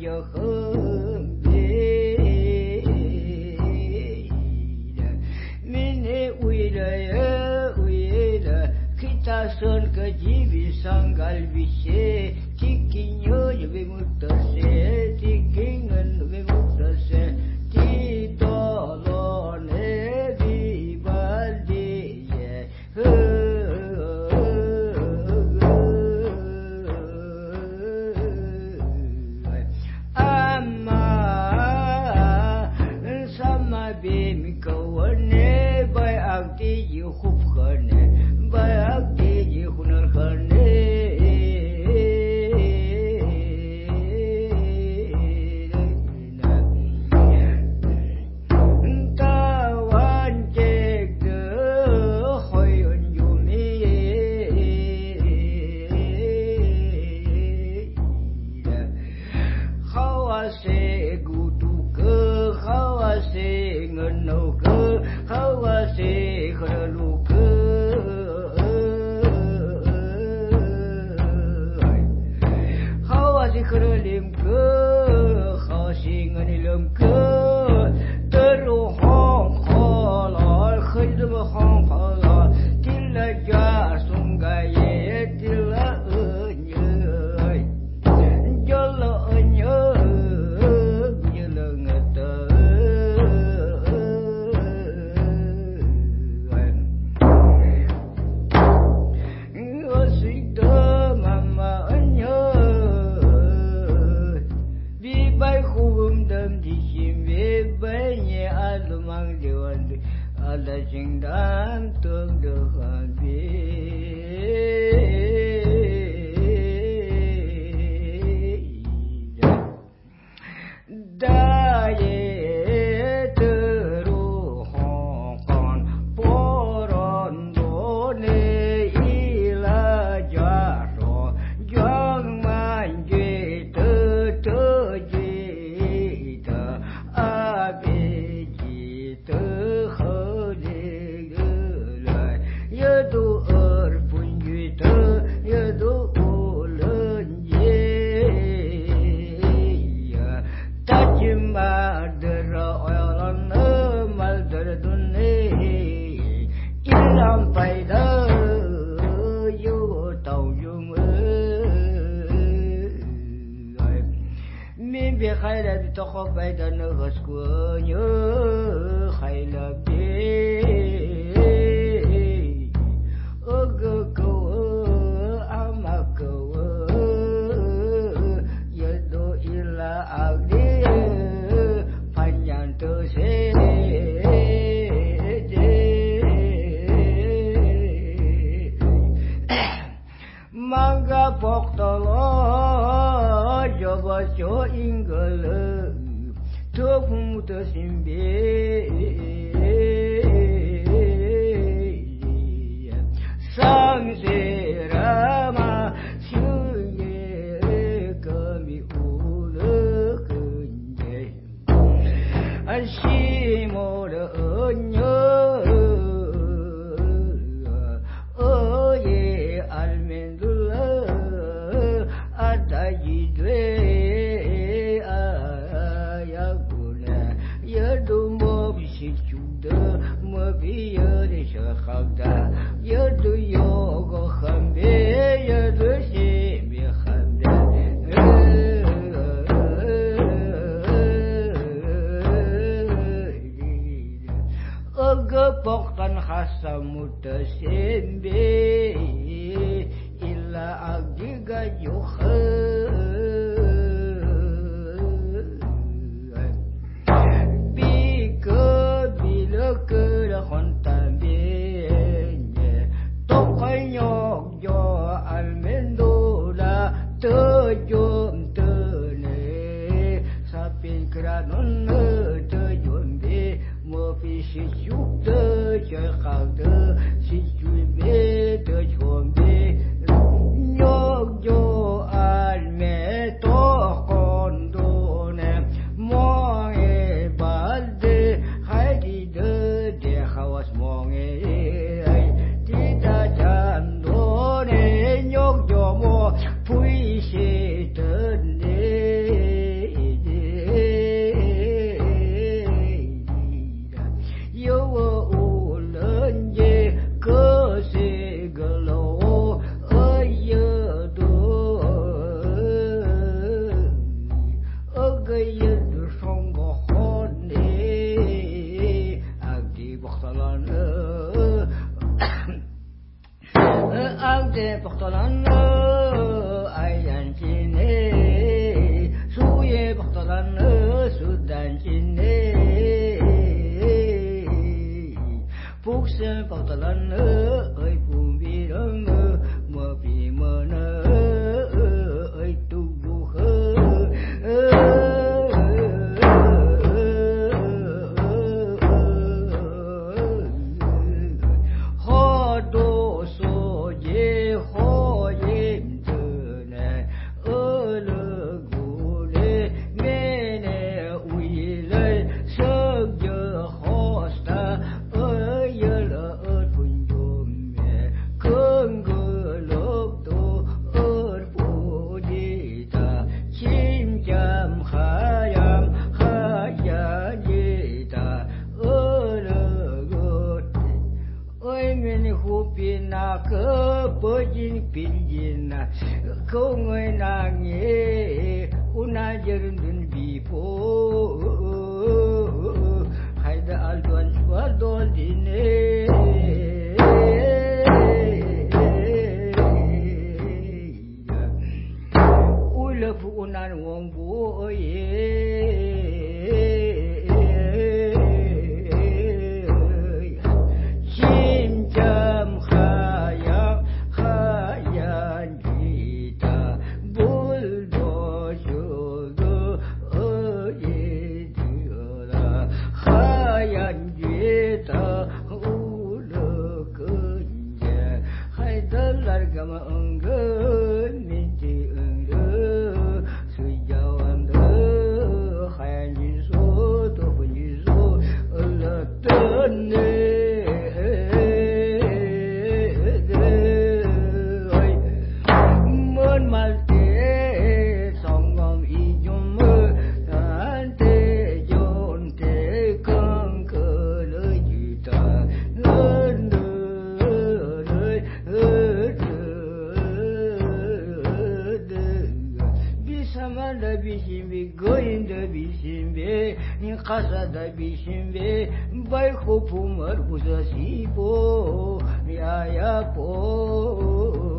giờ hơn về mình ui là khi ta sơn cái gì vì sang gal vì xe thì kinh nhớ về một tờ xe thì kinh ngân về một tờ xe thì to lo nè vì ba đi sama bim kawane bay akti yu khub khane bay akti yu khunar khane tawan jek de khoyon yumi khawase khawase ngano ke khawase kharalu ke khawase kharalim ke khawase nganilam ke teru hong kholal khidm hong kholal tilla ja sungaye tilla onyay jalla onyay ada sing dan tung dehan daye teru hongkon poron done ila jaro jang manje te jita abeji te yadu erpun juta yadu ulen ye tajma dera oyalan mal derdune ilam paida yu tau yung min bi khayla bi tokho paida no gasku nyu khayla bi mangga poktolo joba jo ingale tuk muta simbe sang se rama syuye kami ulu kunje anshimo de onyo oye almendula adajidwe ayaguna yadu mobishichuda mobiyade shakhagda yadu yogo khambe yadu shemi khambe agapoktan khasamuta sembe illa agiga yukha bika bila kera khontambenye tokanyok jo almendola tejum tene sapin kranon tejumbe mofi shikda chakhagda shikube tejumbe nyok jo alme to kondone moe balde haidi de khawas moe tita jandone nyok jo mo pui she tene gian chín nê phúc sen bảo ta lần ơi phùng vi đông mơ vì mơ nơ ơi tu bu khơ ho đô so ye ho ye mơ nè lơ gu lê mê nè uy lê sơ giờ ho sta ơi lơ phun dùm mẹ cơn gơ lốc tô phù di ta chim chăm khá ya di ta lơ gơ ơi mình khu pin na cơ bơi pin na không người nàng nghe una jerun dun bi po hay da alwan wadol dine ula fu unan wong bu chim chăm khaya ta bul do sugar la khaya ta ulu kunja hay dalar gama ungun minti ungu sujawan khaya so to punjiso la tanne Kasada bishimbe bai khupumar busasipo ya po